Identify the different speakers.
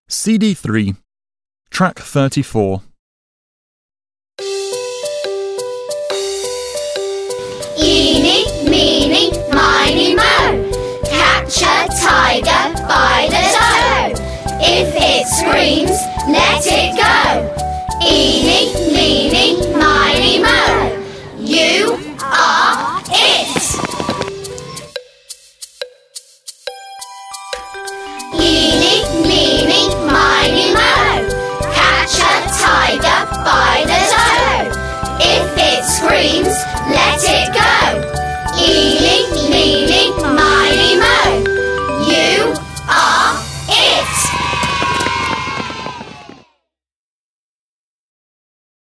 Speaker 1: CD3, Track 34.
Speaker 2: Eeny, meeny, miny, moe, catch a tiger by the toe. If it screams, let it go. Eeny, meeny, miny, moe, you are it. Eeny, meeny, miny, moe, catch a tiger by the toe. If it screams, let it